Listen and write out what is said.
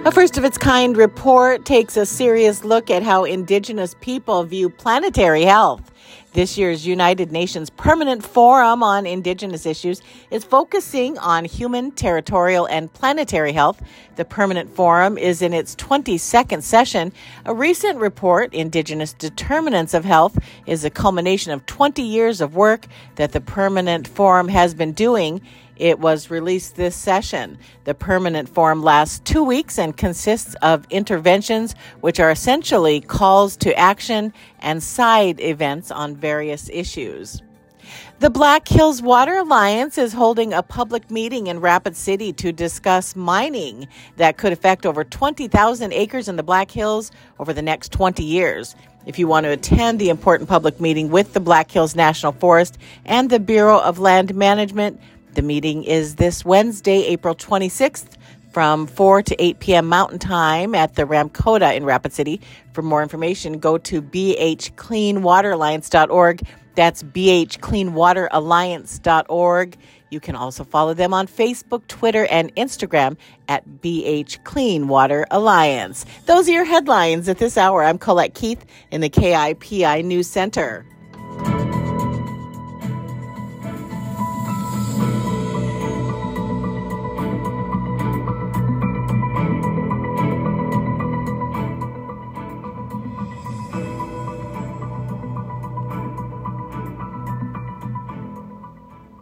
A first-of-its-kind report takes a serious look at how Indigenous people view planetary health. This year's United Nations Permanent Forum on Indigenous Issues is focusing on human, territorial, and planetary health. The Permanent Forum is in its 22nd session. A recent report, Indigenous Determinants of Health, is a culmination of 20 years of work that the Permanent Forum has been doing. It was released this session. The Permanent Forum lasts 2 weeks and consists of interventions, which are essentially calls to action and side events on various issues. The Black Hills Water Alliance is holding a public meeting in Rapid City to discuss mining that could affect over 20,000 acres in the Black Hills over the next 20 years. If you want to attend the important public meeting with the Black Hills National Forest and the Bureau of Land Management, the meeting is this Wednesday, April 26th, from 4 to 8 p.m. Mountain Time at the Ramkota in Rapid City. For more information, go to bhcleanwateralliance.org. That's bhcleanwateralliance.org. You can also follow them on Facebook, Twitter, and Instagram at BH Clean Water Alliance. Those are your headlines at this hour. I'm Colette Keith in the KIPI News Center.